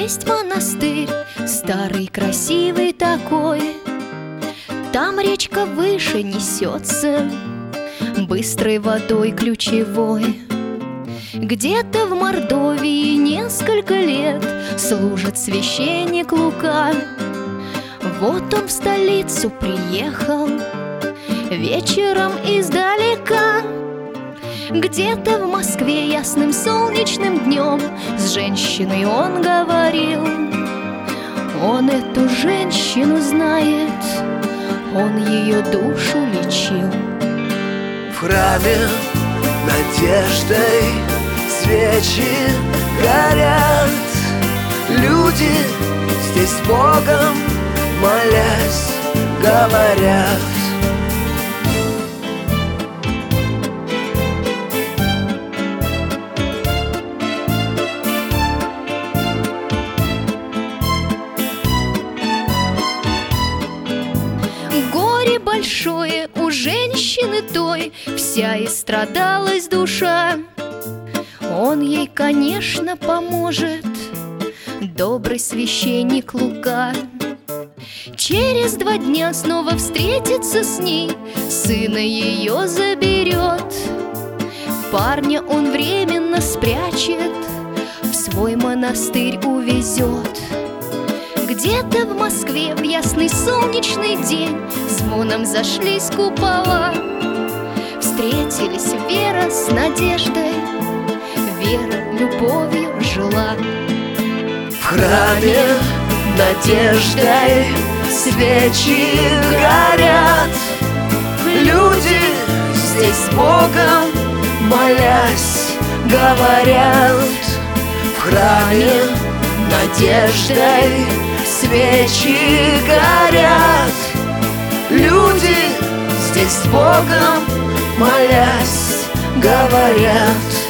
есть монастырь, старый, красивый такой. Там речка выше несется, быстрой водой ключевой. Где-то в Мордовии несколько лет служит священник Лука. Вот он в столицу приехал вечером издалека. Где-то в Москве ясным солнечным днем с женщиной он говорил. Он эту женщину знает, он ее душу лечил. В храме надеждой свечи горят. Люди здесь с Богом, молясь, говорят. Горе большое у женщины той, вся истрадалась душа. Он ей, конечно, поможет, добрый священник Лука. Через 2 дня снова встретится с ней, сына ее заберет. Парня он временно спрячет, в свой монастырь увезет. Где-то в Москве в ясный солнечный день звоном зашлись купола. Встретились Вера с надеждой, Вера любовью жила. В храме надеждой свечи горят. Люди здесь с Богом, молясь, говорят. В храме надеждой свечи горят. Люди здесь с Богом, молясь, говорят.